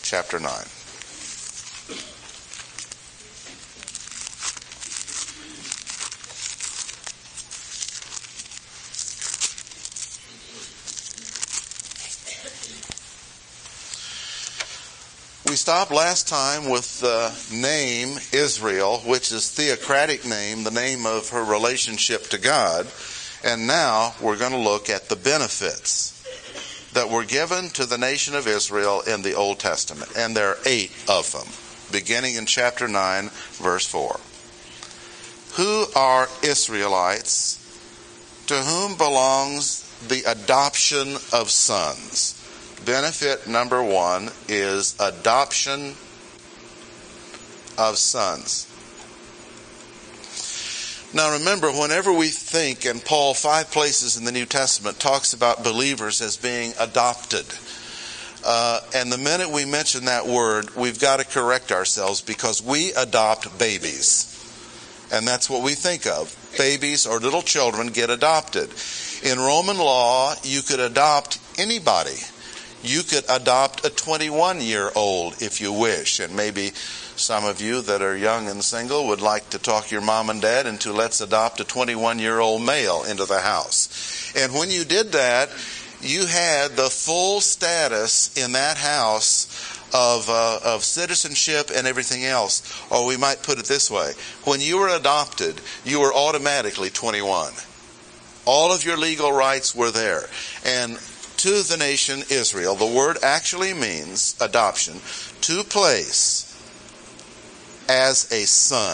chapter 9. We stopped last time with the name Israel, which is theocratic name, the name of her relationship to God. And now we're going to look at the benefits that were given to the nation of Israel in the Old Testament. And there are 8 of them, beginning in chapter 9, verse 4. Who are Israelites? To whom belongs the adoption of sons? Benefit number 1 is adoption of sons. Now remember, whenever we think, and Paul 5 places in the New Testament talks about believers as being adopted. And the minute we mention that word, we've got to correct ourselves because we adopt babies. And that's what we think of. Babies or little children get adopted. In Roman law, you could adopt anybody. You could adopt a 21-year-old if you wish. And maybe some of you that are young and single would like to talk your mom and dad into let's adopt a 21-year-old male into the house. And when you did that, you had the full status in that house of citizenship and everything else. Or we might put it this way. When you were adopted, you were automatically 21. All of your legal rights were there. And to the nation Israel, the word actually means adoption, to place as a son.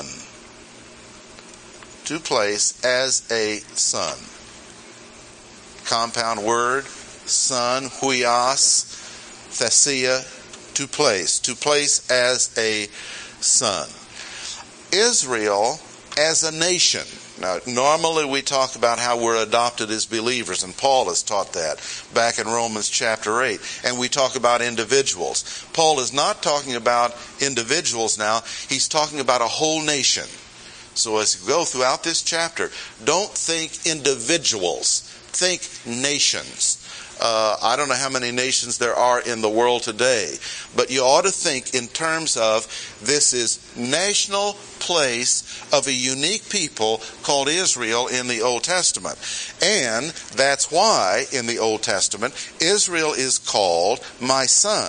To place as a son. Compound word, son, huios, thesia, to place as a son. Israel as a nation. Now, normally we talk about how we're adopted as believers, and Paul has taught that back in Romans chapter 8. And we talk about individuals. Paul is not talking about individuals now. He's talking about a whole nation. So as you go throughout this chapter, don't think individuals. Think nations. I don't know how many nations there are in the world today, but you ought to think in terms of this is national place of a unique people called Israel in the Old Testament. And that's why in the Old Testament, Israel is called my son.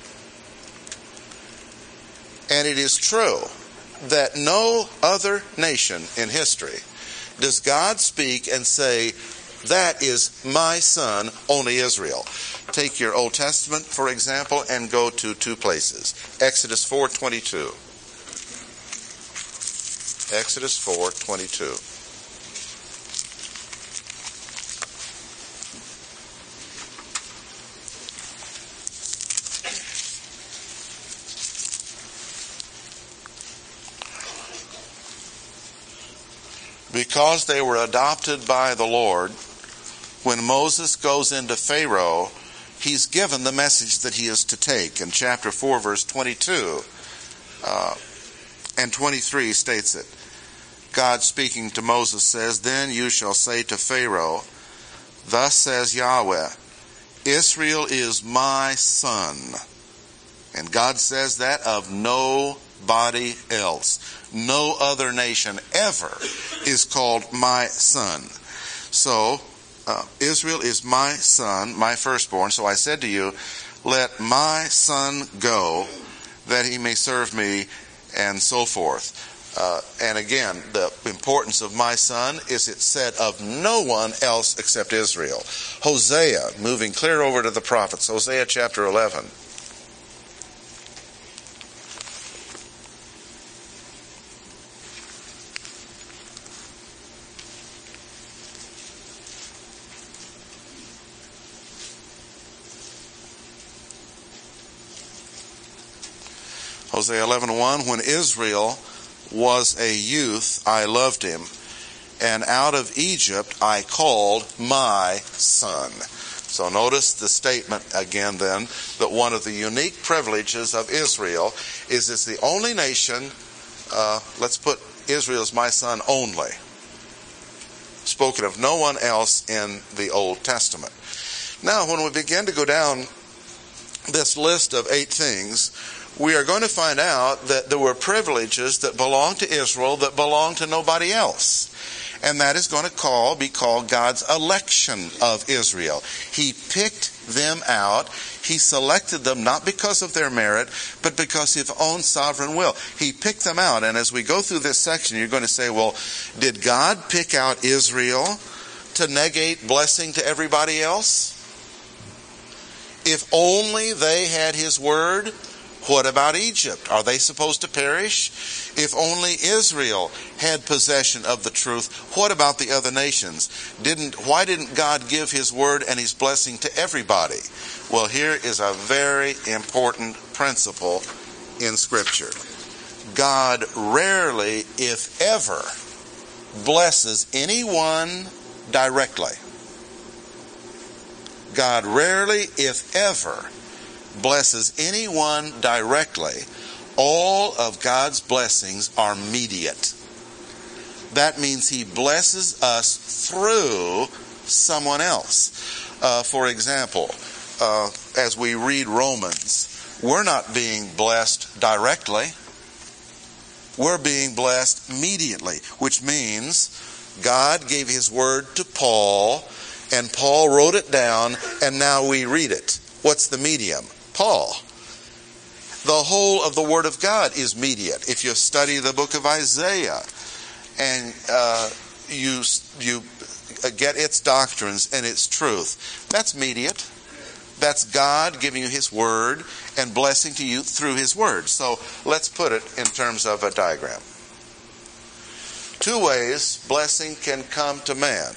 And it is true that no other nation in history does God speak and say, that is my son, only Israel. Take your Old Testament, for example, and go to 2 places. Exodus 4:22. Exodus 4:22. Because they were adopted by the Lord, when Moses goes into Pharaoh, he's given the message that he is to take. In chapter 4, verse 22 and 23 states it. God speaking to Moses says, then you shall say to Pharaoh, thus says Yahweh, Israel is my son. And God says that of nobody else. No other nation ever is called my son. So, Israel is my son, my firstborn. So I said to you, let my son go, that he may serve me, and so forth. And again, the importance of my son is it's said of no one else except Israel. Hosea, moving clear over to the prophets, Hosea chapter 11. Hosea 11:1, when Israel was a youth, I loved him, and out of Egypt I called my son. So notice the statement again then, that one of the unique privileges of Israel is it's the only nation, let's put Israel as my son only, spoken of no one else in the Old Testament. Now when we begin to go down this list of 8 things, we are going to find out that there were privileges that belonged to Israel that belonged to nobody else. And that is going to be called God's election of Israel. He picked them out. He selected them not because of their merit, but because of his own sovereign will. He picked them out. And as we go through this section, you're going to say, well, did God pick out Israel to negate blessing to everybody else? If only they had his word, what about Egypt? Are they supposed to perish? If only Israel had possession of the truth, what about the other nations? Why didn't God give his word and his blessing to everybody? Well, here is a very important principle in Scripture. God rarely, if ever, blesses anyone directly. God rarely, if ever, blesses anyone directly. All of God's blessings are mediate. That means he blesses us through someone else. For example, as we read Romans, we're not being blessed directly. We're being blessed mediately, which means God gave his word to Paul, and Paul wrote it down, and now we read it. What's the medium? Paul. The whole of the Word of God is mediate. If you study the book of Isaiah and you get its doctrines and its truth, that's mediate. That's God giving you his word and blessing to you through his word. So let's put it in terms of a diagram. 2 ways blessing can come to man.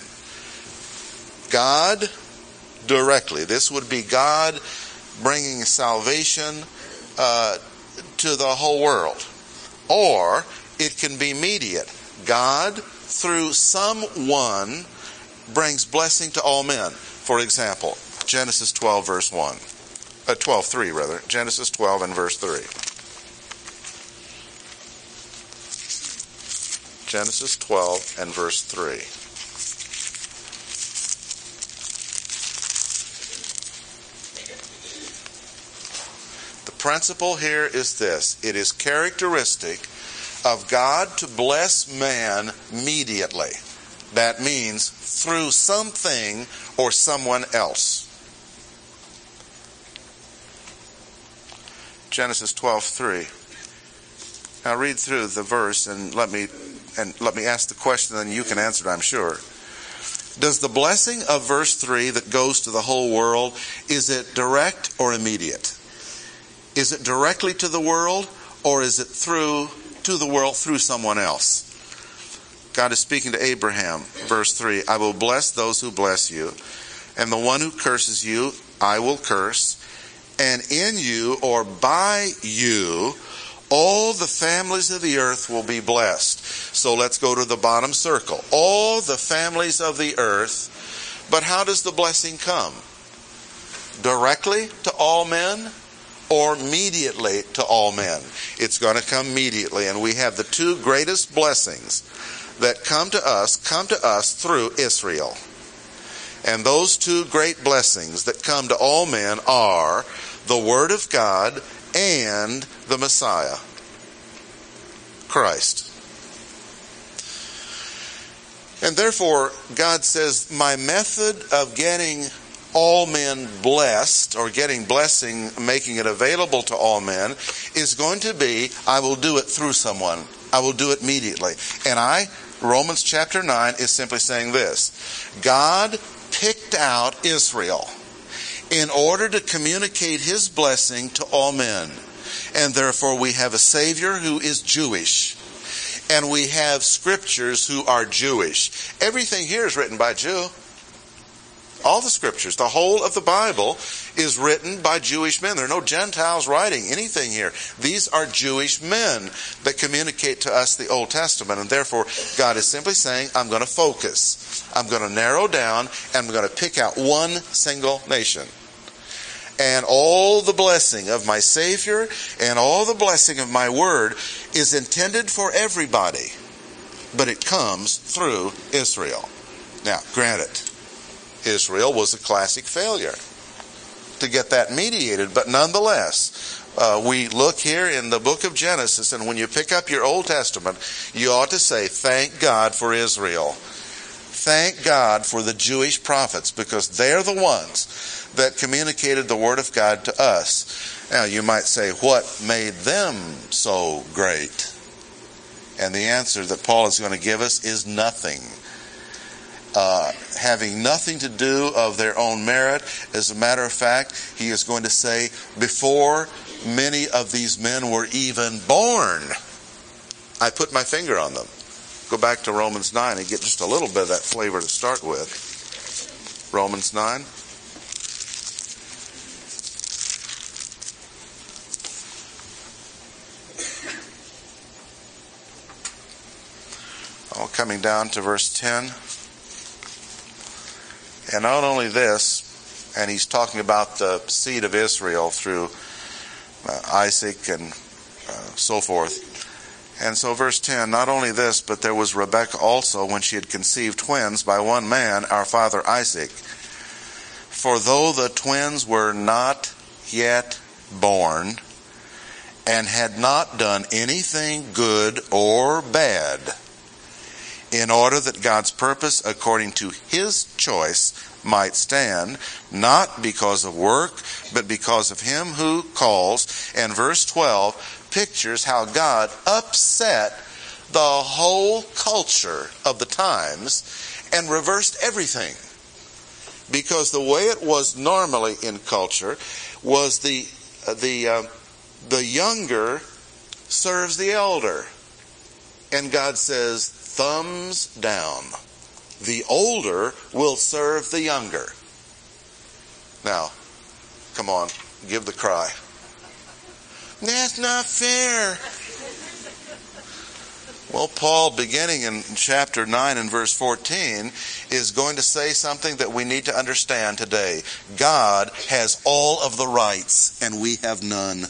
God directly. This would be God bringing salvation to the whole world. Or it can be mediate. God, through someone, brings blessing to all men. For example, Genesis 12 verse 1. 12:3 rather. Genesis 12 and verse 3. Genesis 12 and verse 3. Principle here is this. It is characteristic of God to bless man mediately. That means through something or someone else. Genesis 12:3. Now read through the verse and let me ask the question, and you can answer it, I'm sure. Does the blessing of verse 3 that goes to the whole world, is it direct or immediate? Is it directly to the world, or is it to the world through someone else? God is speaking to Abraham, verse 3, I will bless those who bless you, and the one who curses you I will curse, and in you or by you all the families of the earth will be blessed. So let's go to the bottom circle. All the families of the earth. But how does the blessing come? Directly to all men? Or mediately to all men? It's going to come mediately, and we have the 2 greatest blessings that come to us through Israel. And those 2 great blessings that come to all men are the Word of God and the Messiah, Christ. And therefore, God says, my method of getting all men blessed, or getting blessing, making it available to all men, is going to be, I will do it through someone. I will do it immediately. And Romans chapter 9 is simply saying this. God picked out Israel in order to communicate his blessing to all men. And therefore we have a Savior who is Jewish. And we have scriptures who are Jewish. Everything here is written by a Jew. All the scriptures, the whole of the Bible is written by Jewish men. There are no Gentiles writing anything here. These are Jewish men that communicate to us the Old Testament. And therefore, God is simply saying, I'm going to focus. I'm going to narrow down, and I'm going to pick out one single nation. And all the blessing of my Savior and all the blessing of my Word is intended for everybody. But it comes through Israel. Now, granted, Israel was a classic failure. to get that mediated, but nonetheless, we look here in the book of Genesis, and when you pick up your Old Testament, you ought to say, thank God for Israel. Thank God for the Jewish prophets, because they're the ones that communicated the Word of God to us. Now, you might say, what made them so great? And the answer that Paul is going to give us is nothing. Having nothing to do of their own merit. As a matter of fact, he is going to say, before many of these men were even born, I put my finger on them. Go back to Romans 9 and get just a little bit of that flavor to start with. Romans 9. Coming down to verse 10. And not only this, and he's talking about the seed of Israel through Isaac and so forth. And so verse 10, not only this, but there was Rebekah also when she had conceived twins by one man, our father Isaac. For though the twins were not yet born and had not done anything good or bad, in order that God's purpose according to his choice might stand, not because of work, but because of him who calls. And verse 12 pictures how God upset the whole culture of the times and reversed everything. Because the way it was normally in culture was the younger serves the elder. And God says, thumbs down. The older will serve the younger. Now, come on, give the cry. That's not fair. Well, Paul, beginning in chapter 9 and verse 14, is going to say something that we need to understand today. God has all of the rights, and we have none.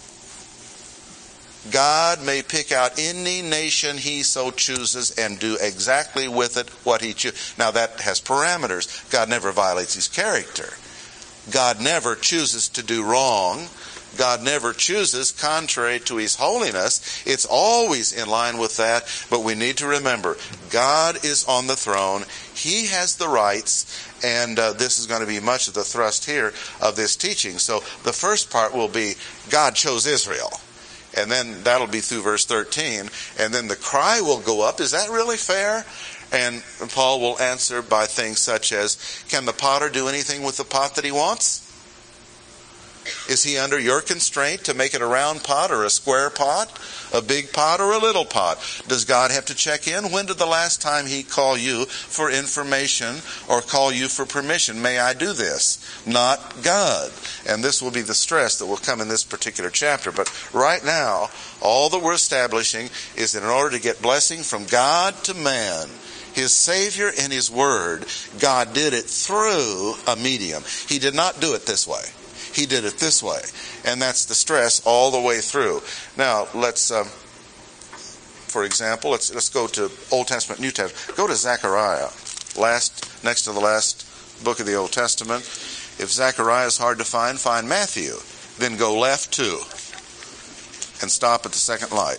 God may pick out any nation he so chooses and do exactly with it what he chooses. Now that has parameters. God never violates his character. God never chooses to do wrong. God never chooses contrary to his holiness. It's always in line with that. But we need to remember, God is on the throne. He has the rights. And this is going to be much of the thrust here of this teaching. So the first part will be, God chose Israel. And then that'll be through verse 13. And then the cry will go up, is that really fair? And Paul will answer by things such as, can the potter do anything with the pot that he wants? Is he under your constraint to make it a round pot or a square pot, a big pot or a little pot? Does God have to check in? When did the last time he call you for information or call you for permission? May I do this? Not God. And this will be the stress that will come in this particular chapter. But right now, all that we're establishing is that in order to get blessing from God to man, his Savior and his Word, God did it through a medium. He did not do it this way. He did it this way. And that's the stress all the way through. Now, let's, for example, let's go to Old Testament, New Testament. Go to Zechariah, next to the last book of the Old Testament. If Zechariah is hard to find Matthew. Then go left 2 and stop at the second light.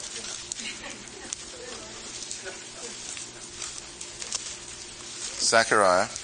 Zechariah.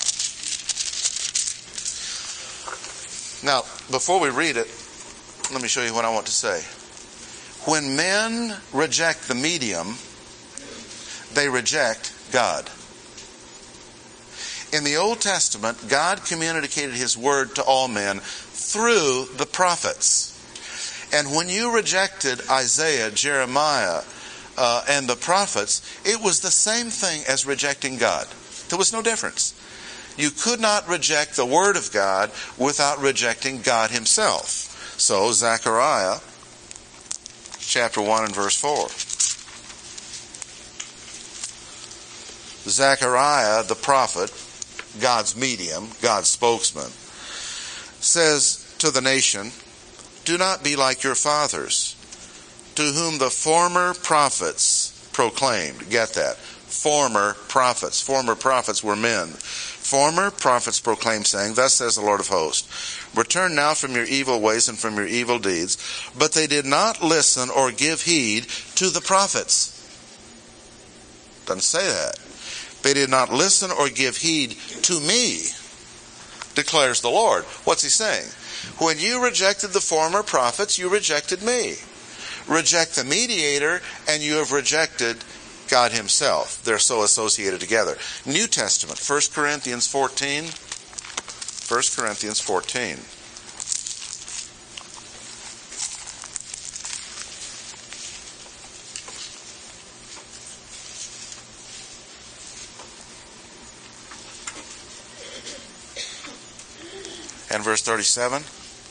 Now, before we read it, let me show you what I want to say. When men reject the medium, they reject God. In the Old Testament, God communicated his word to all men through the prophets. And when you rejected Isaiah, Jeremiah, and the prophets, it was the same thing as rejecting God. There was no difference. You could not reject the Word of God without rejecting God himself. So, Zechariah, chapter 1 and verse 4. Zechariah, the prophet, God's medium, God's spokesman, says to the nation, do not be like your fathers, to whom the former prophets proclaimed. Get that. Former prophets. Former prophets were men. Former prophets proclaimed, saying, thus says the Lord of hosts, Return now from your evil ways and from your evil deeds. But they did not listen or give heed to the prophets. Doesn't say that. They did not listen or give heed to me, declares the Lord. What's he saying? When you rejected the former prophets, you rejected me. Reject the mediator, and you have rejected God himself. They're so associated together. New Testament, 1 Corinthians 14. 1 Corinthians 14. And verse 37.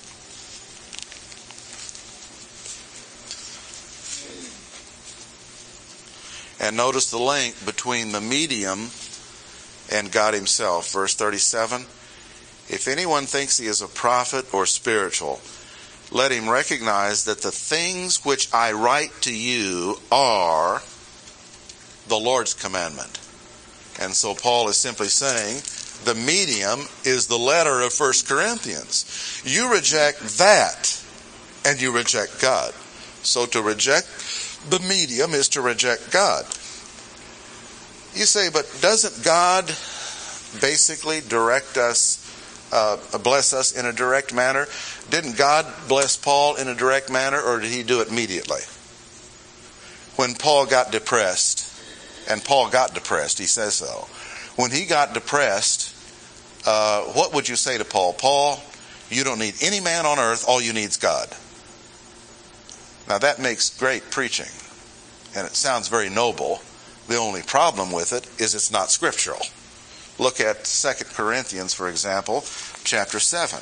And notice the link between the medium and God himself. Verse 37. If anyone thinks he is a prophet or spiritual, let him recognize that the things which I write to you are the Lord's commandment. And so Paul is simply saying, the medium is the letter of 1 Corinthians. You reject that, and you reject God. So to reject the medium is to reject God. You say, but doesn't God basically direct us, bless us in a direct manner? Didn't God bless Paul in a direct manner, or did he do it immediately? When Paul got depressed, and Paul got depressed, he says so. When he got depressed, what would you say to Paul? Paul, you don't need any man on earth, all you need is God. Now that makes great preaching, and it sounds very noble. The only problem with it is it's not scriptural. Look at 2 Corinthians, for example, chapter 7.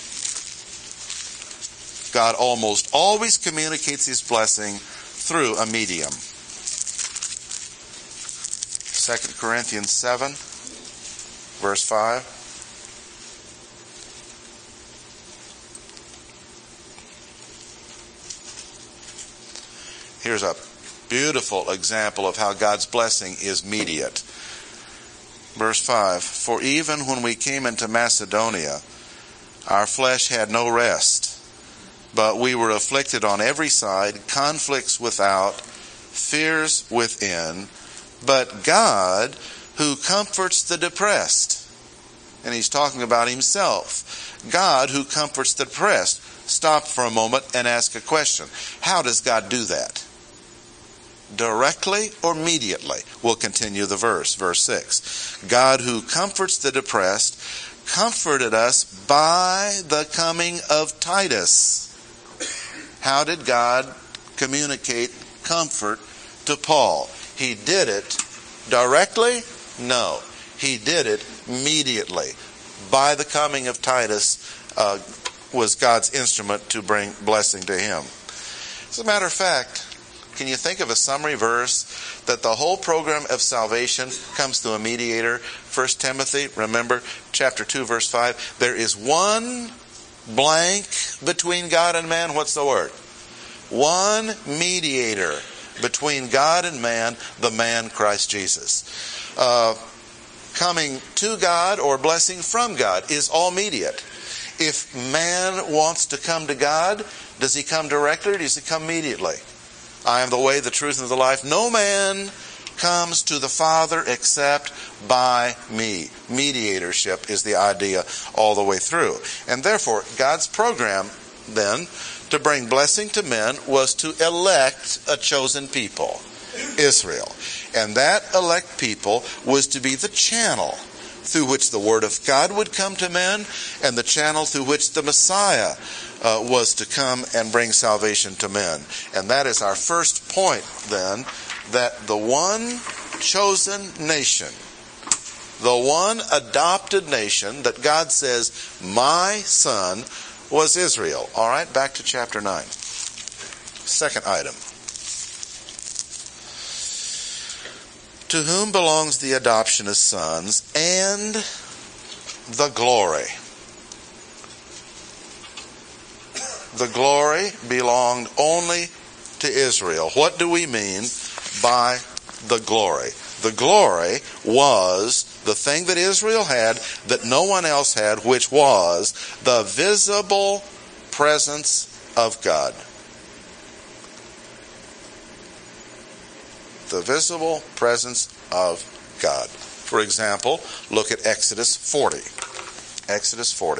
God almost always communicates his blessing through a medium. 2 Corinthians 7, verse 5. Here's a beautiful example of how God's blessing is mediate. Verse 5, for even when we came into Macedonia, our flesh had no rest, but we were afflicted on every side, conflicts without, fears within. But God, who comforts the depressed, and he's talking about himself, God who comforts the depressed. Stop for a moment and ask a question. How does God do that? Directly or mediately? We'll continue the verse. Verse 6. God who comforts the depressed comforted us by the coming of Titus. How did God communicate comfort to Paul? He did it directly? No. He did it immediately. By the coming of Titus was God's instrument to bring blessing to him. As a matter of fact, can you think of a summary verse that the whole program of salvation comes through a mediator? 1 Timothy, remember, chapter 2, verse 5. There is one blank between God and man. What's the word? One mediator between God and man, the man Christ Jesus. Coming to God or blessing from God is all mediate. If man wants to come to God, does he come directly or does he come immediately? I am the way, the truth, and the life. No man comes to the Father except by me. Mediatorship is the idea all the way through. And therefore, God's program then to bring blessing to men was to elect a chosen people, Israel. And that elect people was to be the channel through which the Word of God would come to men, and the channel through which the Messiah was to come and bring salvation to men. And that is our first point then, that the one chosen nation, the one adopted nation that God says, my son, was Israel. All right, back to chapter 9. Second item. To whom belongs the adoption as sons and the glory? The glory belonged only to Israel. What do we mean by the glory? The glory was the thing that Israel had that no one else had, which was the visible presence of God. The visible presence of God. For example, look at Exodus 40. Exodus 40.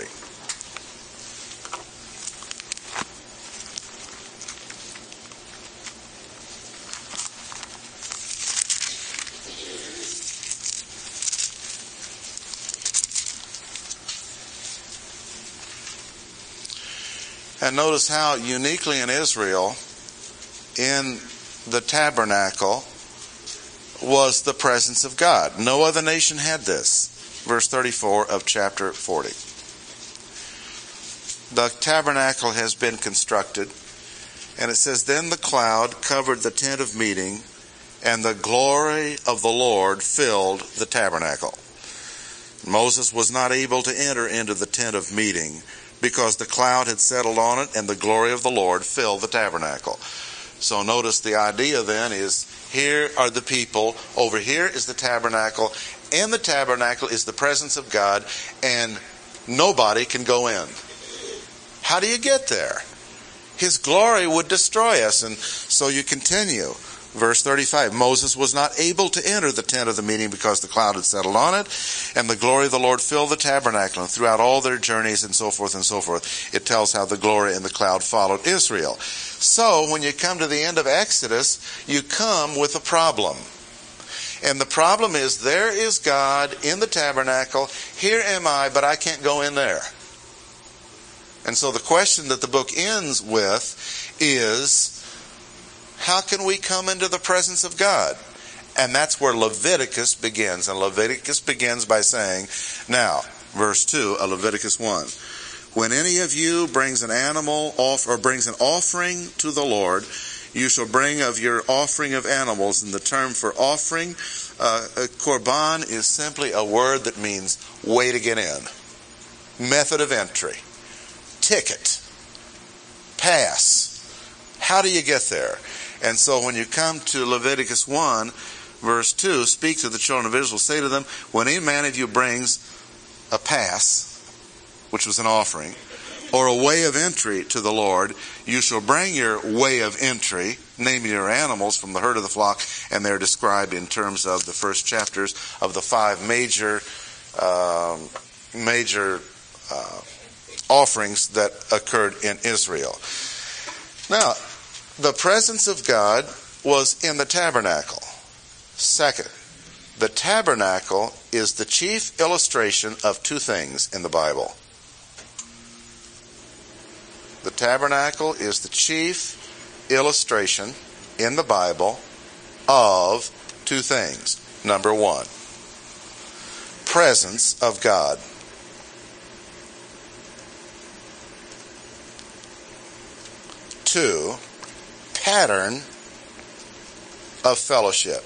And notice how uniquely in Israel, in the tabernacle, was the presence of God. No other nation had this. Verse 34 of chapter 40. The tabernacle has been constructed, and it says, "Then the cloud covered the tent of meeting, and the glory of the Lord filled the tabernacle. Moses was not able to enter into the tent of meeting, because the cloud had settled on it, and the glory of the Lord filled the tabernacle." So notice the idea then is, here are the people, over here is the tabernacle, in the tabernacle is the presence of God, and nobody can go in. How do you get there? His glory would destroy us. And so you continue. Verse 35, "Moses was not able to enter the tent of the meeting because the cloud had settled on it, and the glory of the Lord filled the tabernacle." And throughout all their journeys and so forth, it tells how the glory and the cloud followed Israel. So when you come to the end of Exodus, you come with a problem. And the problem is, there is God in the tabernacle. Here am I, but I can't go in there. And so the question that the book ends with is, how can we come into the presence of God? And that's where Leviticus begins. And Leviticus begins by saying, now, verse 2 of Leviticus 1, "When any of you brings an animal or brings an offering to the Lord, you shall bring of your offering of animals." And the term for offering, korban, is simply a word that means way to get in. Method of entry. Ticket. Pass. How do you get there? And so when you come to Leviticus 1, verse 2, "Speak to the children of Israel, say to them, when any man of you brings a pass," which was an offering, "or a way of entry to the Lord, you shall bring your way of entry, naming your animals from the herd of the flock." And they're described in terms of the first chapters of the 5 major offerings that occurred in Israel. Now, the presence of God was in the tabernacle. Second, the tabernacle is the chief illustration of 2 things in the Bible. The tabernacle is the chief illustration in the Bible of 2 things. Number 1, presence of God. 2, pattern of fellowship.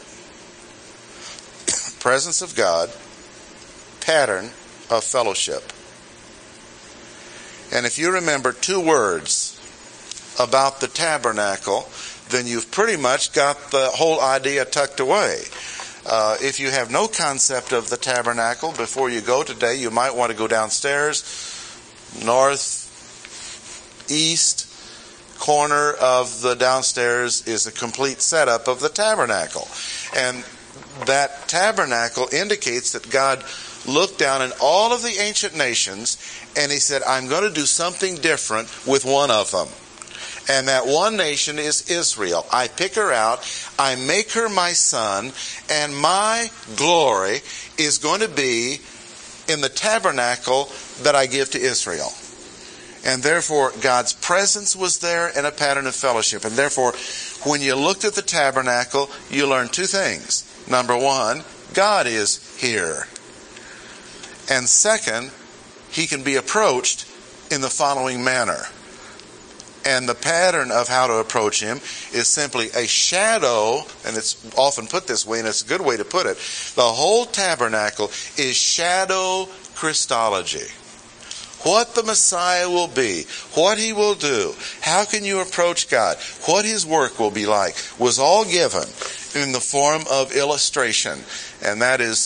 Presence of God, pattern of fellowship. And if you remember 2 words about the tabernacle, then you've pretty much got the whole idea tucked away. If you have no concept of the tabernacle, before you go today, you might want to go downstairs, north, east, corner of the downstairs is a complete setup of the tabernacle. And that tabernacle indicates that God looked down in all of the ancient nations and he said, "I'm going to do something different with one of them." And that one nation is Israel. I pick her out, I make her my son, and my glory is going to be in the tabernacle that I give to Israel. And therefore, God's presence was there in a pattern of fellowship. And therefore, when you looked at the tabernacle, you learned 2 things. Number 1, God is here. And second, he can be approached in the following manner. And the pattern of how to approach him is simply a shadow, and it's often put this way, and it's a good way to put it. The whole tabernacle is shadow Christology. What the Messiah will be, what he will do, how can you approach God, what his work will be like, was all given in the form of illustration. And that is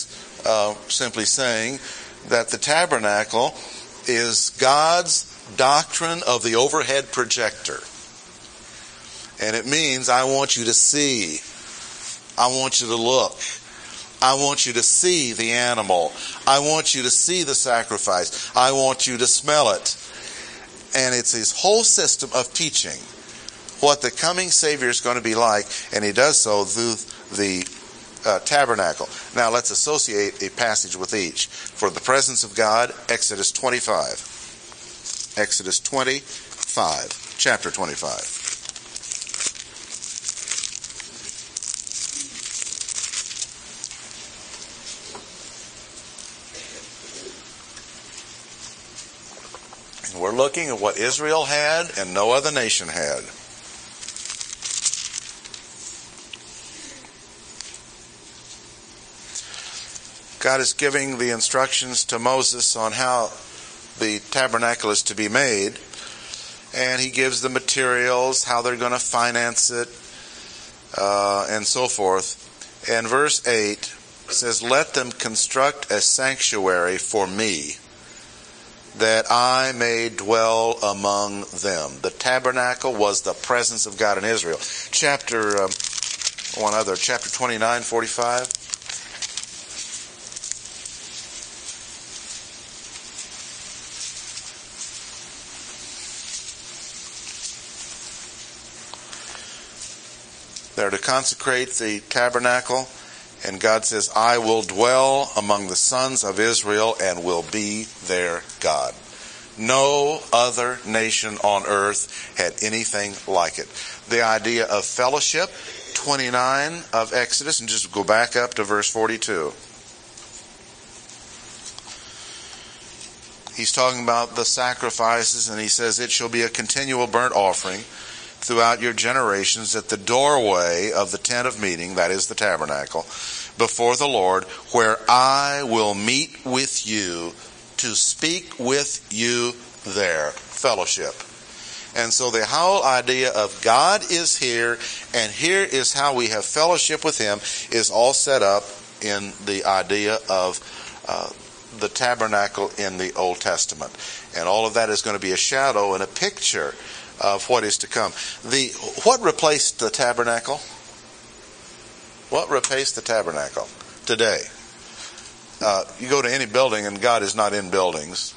simply saying that the tabernacle is God's doctrine of the overhead projector. And it means I want you to see. I want you to look. I want you to see the animal. I want you to see the sacrifice. I want you to smell it. And it's his whole system of teaching what the coming Savior is going to be like, and he does so through the tabernacle. Now let's associate a passage with each. For the presence of God, Exodus 25. Exodus 25, chapter 25. We're looking at what Israel had and no other nation had. God is giving the instructions to Moses on how the tabernacle is to be made, and he gives the materials, how they're going to finance it, and so forth. And verse 8 says, "Let them construct a sanctuary for me, that I may dwell among them." The tabernacle was the presence of God in Israel. Chapter 29, 45. They're to consecrate the tabernacle, and God says, "I will dwell among the sons of Israel and will be their God." No other nation on earth had anything like it. The idea of fellowship, 29 of Exodus, and just go back up to verse 42. He's talking about the sacrifices, and he says, "It shall be a continual burnt offering throughout your generations at the doorway of the tent of meeting," that is the tabernacle, "before the Lord, where I will meet with you to speak with you there." Fellowship. And so the whole idea of God is here, and here is how we have fellowship with him, is all set up in the idea of the tabernacle in the Old Testament. And all of that is going to be a shadow and a picture of what is to come. What replaced the tabernacle? What replaced the tabernacle today? You go to any building and God is not in buildings.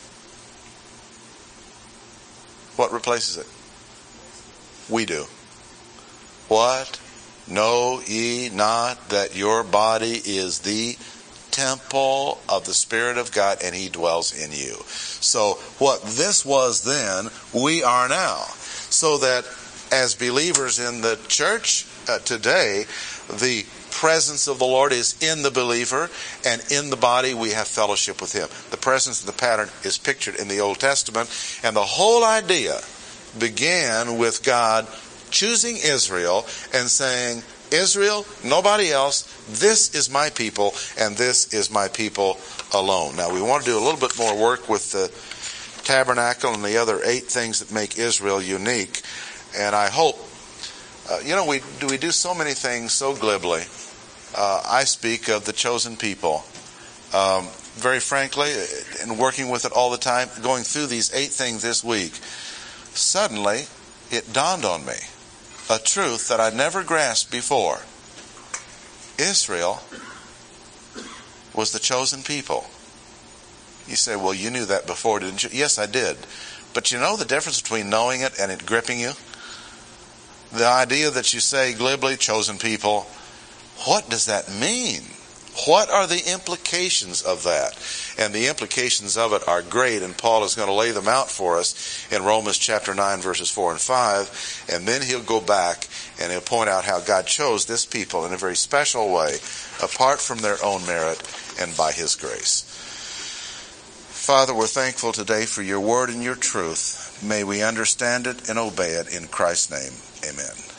What replaces it? We do. What? Know ye not that your body is the temple of the Spirit of God, and he dwells in you? So what this was then, we are now. So that as believers in the church today, the presence of the Lord is in the believer, and in the body we have fellowship with him. The presence of the pattern is pictured in the Old Testament, and the whole idea began with God choosing Israel and saying, "Israel, nobody else, this is my people, and this is my people alone." Now we want to do a little bit more work with the tabernacle and the other 8 things that make Israel unique, and I hope, we do so many things so glibly. I speak of the chosen people. Very frankly, and working with it all the time, going through these 8 things this week, suddenly it dawned on me a truth that I'd never grasped before. Israel was the chosen people. You say, "Well, you knew that before, didn't you?" Yes, I did. But you know the difference between knowing it and it gripping you? The idea that you say glibly, chosen people, what does that mean? What are the implications of that? And the implications of it are great, and Paul is going to lay them out for us in Romans chapter 9, verses 4 and 5. And then he'll go back and he'll point out how God chose this people in a very special way, apart from their own merit and by his grace. Father, we're thankful today for your word and your truth. May we understand it and obey it in Christ's name. Amen.